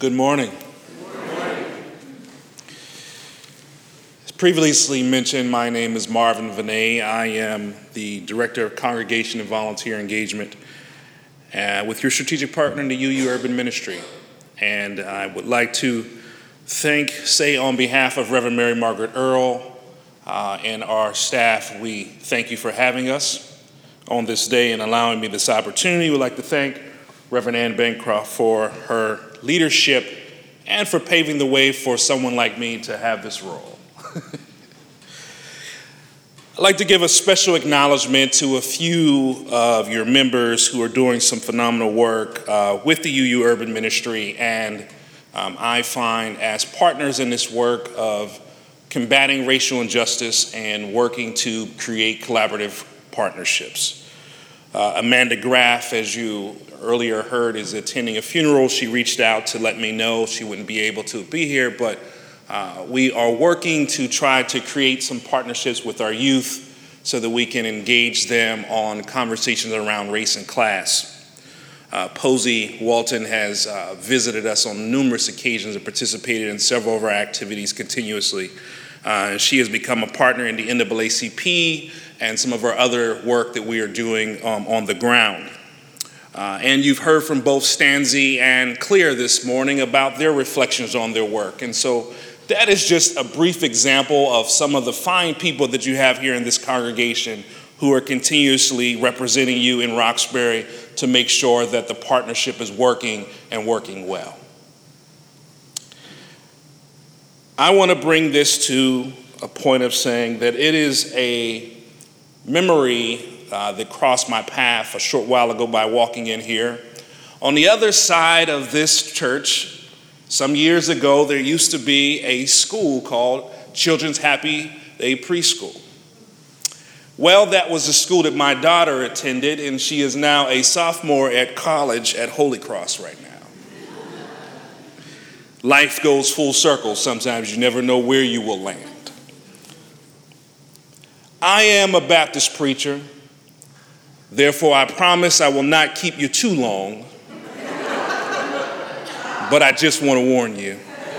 Good morning. As previously mentioned, my name is Marvin Vinay. I am the Director of Congregation and Volunteer Engagement with your strategic partner in the UU Urban Ministry. And I would like to say on behalf of Reverend Mary Margaret Earl and our staff, we thank you for having us on this day and allowing me this opportunity. We'd like to thank Reverend Ann Bancroft for her leadership and for paving the way for someone like me to have this role. I'd like to give a special acknowledgement to a few of your members who are doing some phenomenal work with the UU Urban Ministry, and I find as partners in this work of combating racial injustice and working to create collaborative partnerships. Amanda Graff, as you earlier heard, is attending a funeral. She reached out to let me know she wouldn't be able to be here, but we are working to try to create some partnerships with our youth so that we can engage them on conversations around race and class. Posey Walton has visited us on numerous occasions and participated in several of our activities continuously. She has become a partner in the NAACP and some of our other work that we are doing on the ground. And you've heard from both Stanzi and Clear this morning about their reflections on their work. And so that is just a brief example of some of the fine people that you have here in this congregation who are continuously representing you in Roxbury to make sure that the partnership is working and working well. I want to bring this to a point of saying that it is a memory that crossed my path a short while ago by walking in here. On the other side of this church, some years ago, there used to be a school called Children's Happy Day Preschool. Well, that was the school that my daughter attended, and she is now a sophomore at college at Holy Cross right now. Life goes full circle. Sometimes you never know where you will land. I am a Baptist preacher. Therefore, I promise I will not keep you too long, but I just want to warn you.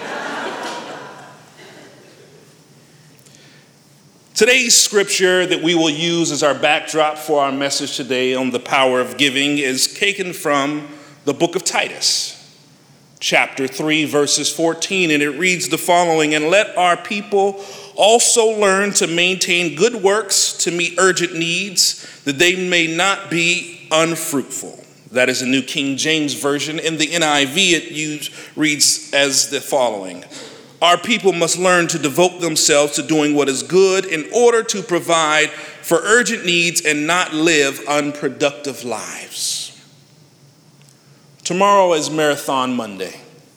Today's scripture that we will use as our backdrop for our message today on the power of giving is taken from the book of Titus, chapter 3, verses 14, and it reads the following: "And let our people also learn to maintain good works to meet urgent needs, that they may not be unfruitful." That is a New King James Version. In the NIV, it reads as the following: "Our people must learn to devote themselves to doing what is good in order to provide for urgent needs and not live unproductive lives." Tomorrow is Marathon Monday,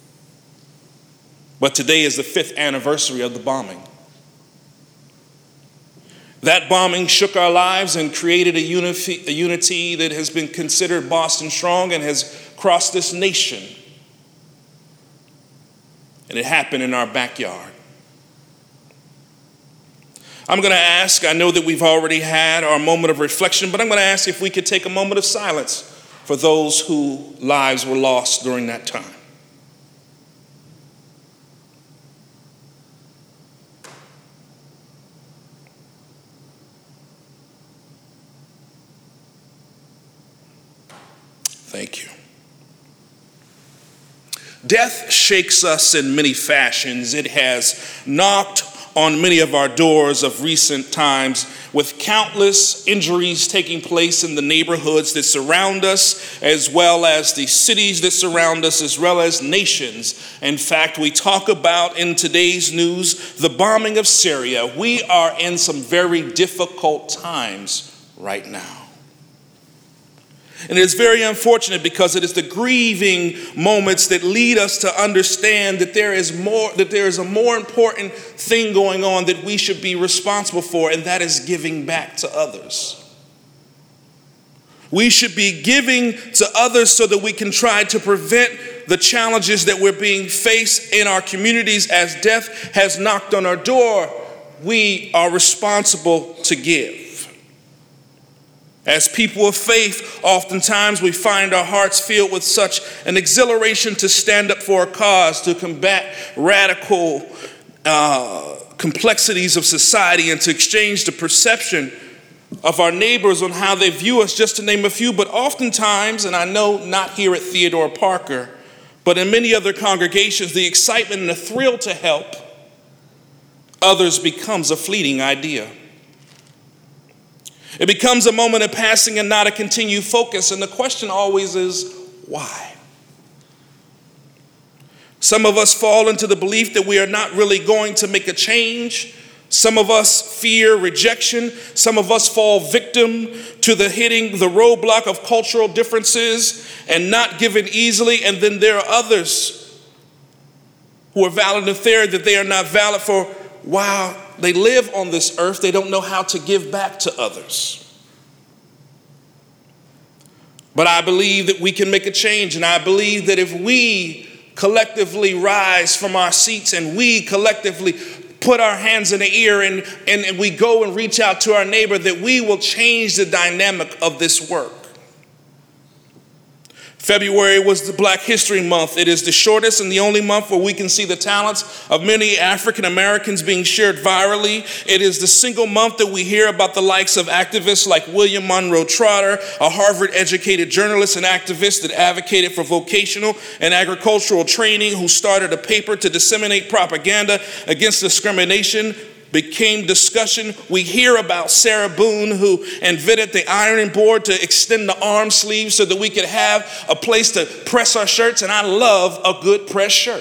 but today is the 5th anniversary of the bombing. That bombing shook our lives and created a unity that has been considered Boston strong and has crossed this nation. And it happened in our backyard. I'm going to ask, I know that we've already had our moment of reflection, but I'm going to ask if we could take a moment of silence for those whose lives were lost during that time. Thank you. Death shakes us in many fashions. It has knocked on many of our doors of recent times, with countless injuries taking place in the neighborhoods that surround us, as well as the cities that surround us, as well as nations. In fact, we talk about in today's news the bombing of Syria. We are in some very difficult times right now. And it's very unfortunate because it is the grieving moments that lead us to understand that there is a more important thing going on that we should be responsible for, and that is giving back to others. We should be giving to others so that we can try to prevent the challenges that we're being faced in our communities as death has knocked on our door. We are responsible to give. As people of faith, oftentimes we find our hearts filled with such an exhilaration to stand up for a cause, to combat radical complexities of society, and to exchange the perception of our neighbors on how they view us, just to name a few. But oftentimes, and I know not here at Theodore Parker, but in many other congregations, the excitement and the thrill to help others becomes a fleeting idea. It becomes a moment of passing and not a continued focus. And the question always is, why? Some of us fall into the belief that we are not really going to make a change. Some of us fear rejection. Some of us fall victim to hitting the roadblock of cultural differences and not giving easily. And then there are others who are valid in the theory that they are not valid for while they live on this earth. They don't know how to give back to others. But I believe that we can make a change, and I believe that if we collectively rise from our seats and we collectively put our hands in the ear and we go and reach out to our neighbor, that we will change the dynamic of this work. February was the Black History Month. It is the shortest and the only month where we can see the talents of many African Americans being shared virally. It is the single month that we hear about the likes of activists like William Monroe Trotter, a Harvard-educated journalist and activist that advocated for vocational and agricultural training, who started a paper to disseminate propaganda against discrimination. Became discussion. We hear about Sarah Boone, who invented the ironing board to extend the arm sleeve so that we could have a place to press our shirts, and I love a good press shirt.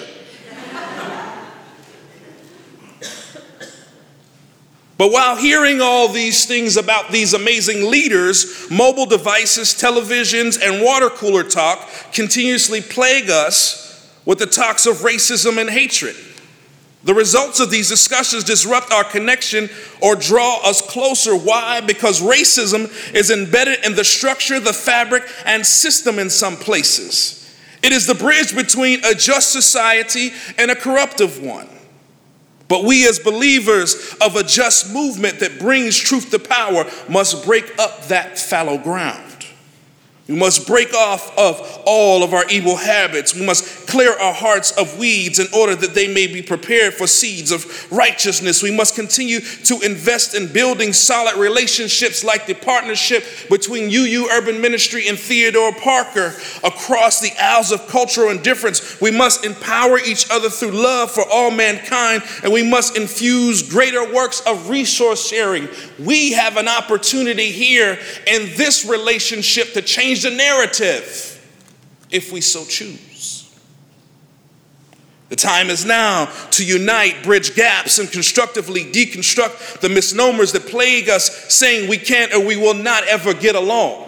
But while hearing all these things about these amazing leaders, mobile devices, televisions, and water cooler talk continuously plague us with the talks of racism and hatred. The results of these discussions disrupt our connection or draw us closer. Why? Because racism is embedded in the structure, the fabric, and system in some places. It is the bridge between a just society and a corruptive one. But we, as believers of a just movement that brings truth to power, must break up that fallow ground. We must break off of all of our evil habits. We must clear our hearts of weeds in order that they may be prepared for seeds of righteousness. We must continue to invest in building solid relationships like the partnership between UU Urban Ministry and Theodore Parker across the aisles of cultural indifference. We must empower each other through love for all mankind, and we must infuse greater works of resource sharing. We have an opportunity here in this relationship to change the narrative if we so choose. The time is now to unite, bridge gaps, and constructively deconstruct the misnomers that plague us, saying we can't or we will not ever get along.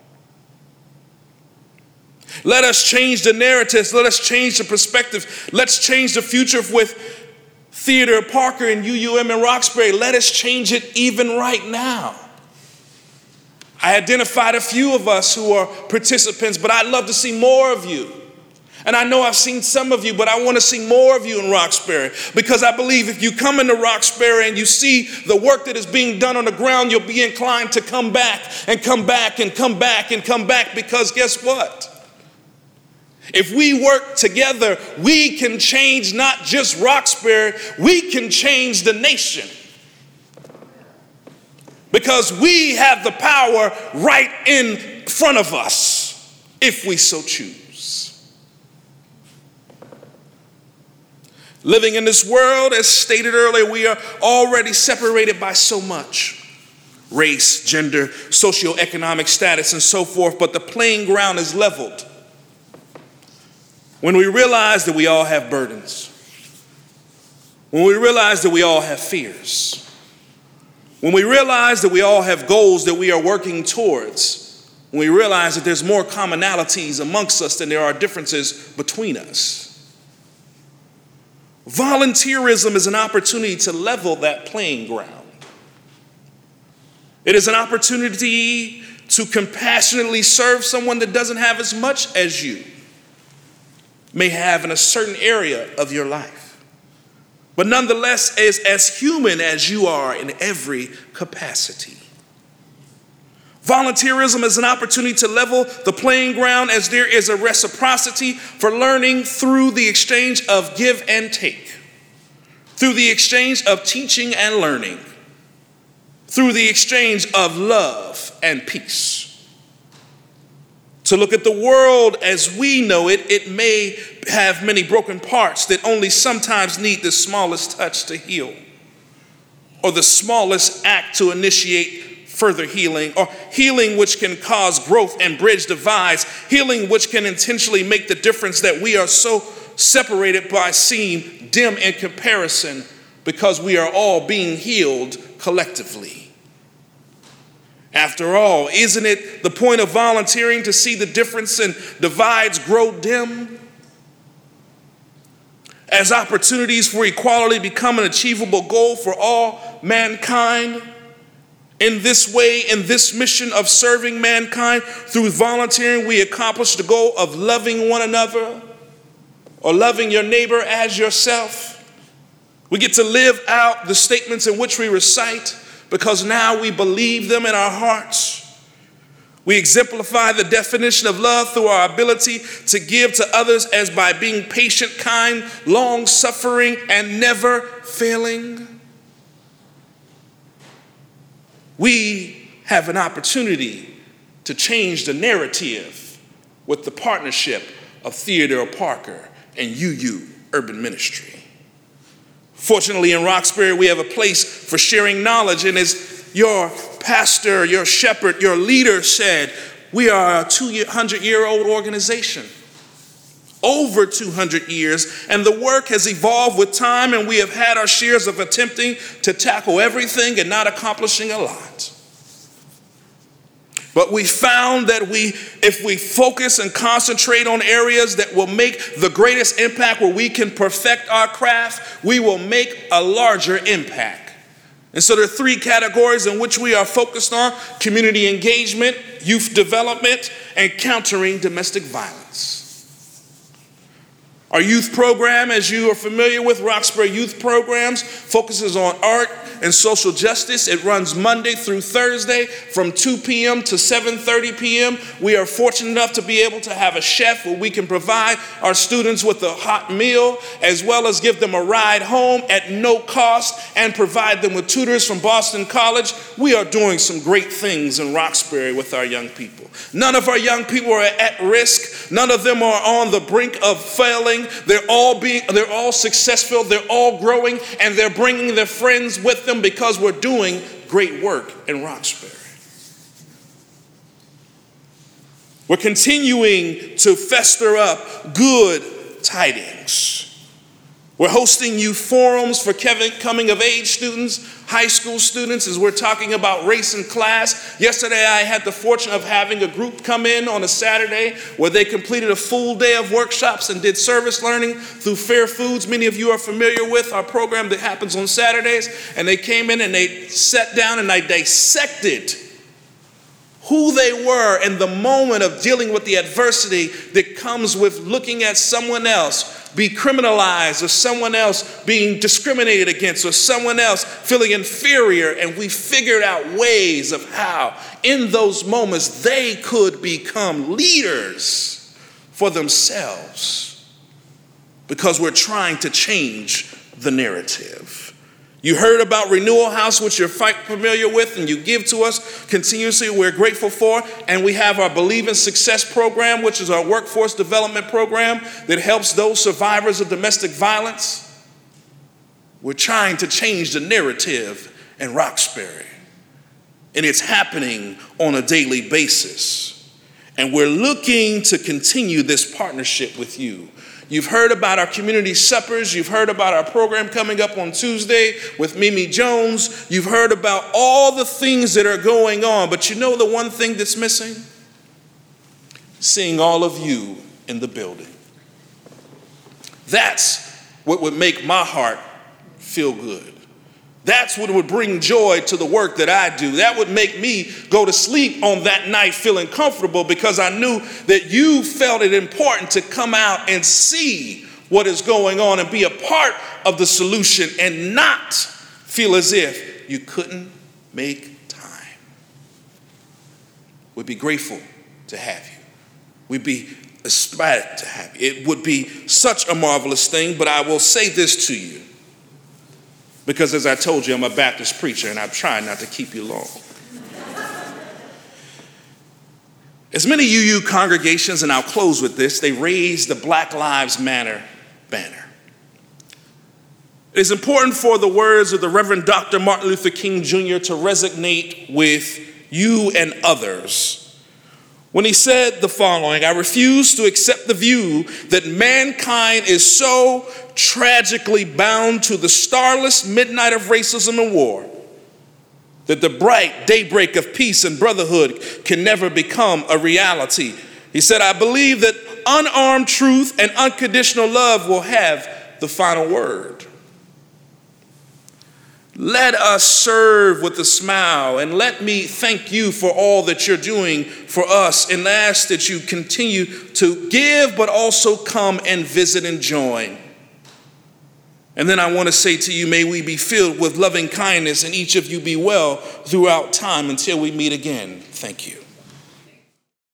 Let us change the narratives. Let us change the perspective. Let's change the future with Theodore Parker and UUM in Roxbury. Let us change it even right now. I identified a few of us who are participants, but I'd love to see more of you. And I know I've seen some of you, but I want to see more of you in Roxbury, because I believe if you come into Roxbury and you see the work that is being done on the ground, you'll be inclined to come back and come back and come back and come back, because guess what? If we work together, we can change not just Roxbury, we can change the nation. Because we have the power right in front of us, if we so choose. Living in this world, as stated earlier, we are already separated by so much. Race, gender, socioeconomic status, and so forth, but the playing ground is leveled when we realize that we all have burdens, when we realize that we all have fears, when we realize that we all have goals that we are working towards, when we realize that there's more commonalities amongst us than there are differences between us. Volunteerism is an opportunity to level that playing ground. It is an opportunity to compassionately serve someone that doesn't have as much as you may have in a certain area of your life. But nonetheless, as human as you are in every capacity. Volunteerism is an opportunity to level the playing ground as there is a reciprocity for learning through the exchange of give and take, through the exchange of teaching and learning, through the exchange of love and peace. To look at the world as we know it, it may have many broken parts that only sometimes need the smallest touch to heal, or the smallest act to initiate further healing, or healing which can cause growth and bridge divides, healing which can intentionally make the difference that we are so separated by seem dim in comparison because we are all being healed collectively. After all, isn't it the point of volunteering to see the difference and divides grow dim? As opportunities for equality become an achievable goal for all mankind, in this way, in this mission of serving mankind, through volunteering, we accomplish the goal of loving one another or loving your neighbor as yourself. We get to live out the statements in which we recite because now we believe them in our hearts. We exemplify the definition of love through our ability to give to others as by being patient, kind, long-suffering, and never failing. We have an opportunity to change the narrative with the partnership of Theodore Parker and UU Urban Ministry. Fortunately, in Roxbury, we have a place for sharing knowledge, and as your pastor, your shepherd, your leader said, we are a 200-year-old organization. Over 200 years, and the work has evolved with time, and we have had our shares of attempting to tackle everything and not accomplishing a lot. But we found that if we focus and concentrate on areas that will make the greatest impact, where we can perfect our craft, we will make a larger impact. And so there are three categories in which we are focused on: community engagement, youth development, and countering domestic violence. Our youth program, as you are familiar with, Roxbury Youth Programs, focuses on art and social justice. It runs Monday through Thursday from 2 p.m. to 7:30 p.m. We are fortunate enough to be able to have a chef where we can provide our students with a hot meal, as well as give them a ride home at no cost and provide them with tutors from Boston College. We are doing some great things in Roxbury with our young people. None of our young people are at risk. None of them are on the brink of failing. They're all successful, they're all growing, and they're bringing their friends with them because we're doing great work in Roxbury. We're continuing to fester up good tidings. We're hosting youth forums for coming of age students, high school students, as we're talking about race and class. Yesterday, I had the fortune of having a group come in on a Saturday where they completed a full day of workshops and did service learning through Fair Foods. Many of you are familiar with our program that happens on Saturdays. And they came in and they sat down and they dissected who they were in the moment of dealing with the adversity that comes with looking at someone else be criminalized, or someone else being discriminated against, or someone else feeling inferior. And we figured out ways of how in those moments they could become leaders for themselves, because we're trying to change the narrative. You heard about Renewal House, which you're familiar with, and you give to us continuously. We're grateful for. And we have our Believe in Success program, which is our workforce development program that helps those survivors of domestic violence. We're trying to change the narrative in Roxbury, and it's happening on a daily basis. And we're looking to continue this partnership with you. You've heard about our community suppers. You've heard about our program coming up on Tuesday with Mimi Jones. You've heard about all the things that are going on. But you know the one thing that's missing? Seeing all of you in the building. That's what would make my heart feel good. That's what would bring joy to the work that I do. That would make me go to sleep on that night feeling comfortable, because I knew that you felt it important to come out and see what is going on and be a part of the solution and not feel as if you couldn't make time. would be grateful to have you. We'd be ecstatic to have you. It would be such a marvelous thing, but I will say this to you, because as I told you, I'm a Baptist preacher and I'm trying not to keep you long. As many UU congregations, and I'll close with this, they raise the Black Lives Matter banner. It is important for the words of the Reverend Dr. Martin Luther King Jr. to resonate with you and others when he said the following: I refuse to accept the view that mankind is so tragically bound to the starless midnight of racism and war that the bright daybreak of peace and brotherhood can never become a reality. He said, I believe that unarmed truth and unconditional love will have the final word. Let us serve with a smile, and let me thank you for all that you're doing for us, and ask that you continue to give, but also come and visit and join. And then I want to say to you, may we be filled with loving kindness, and each of you be well throughout time until we meet again. Thank you.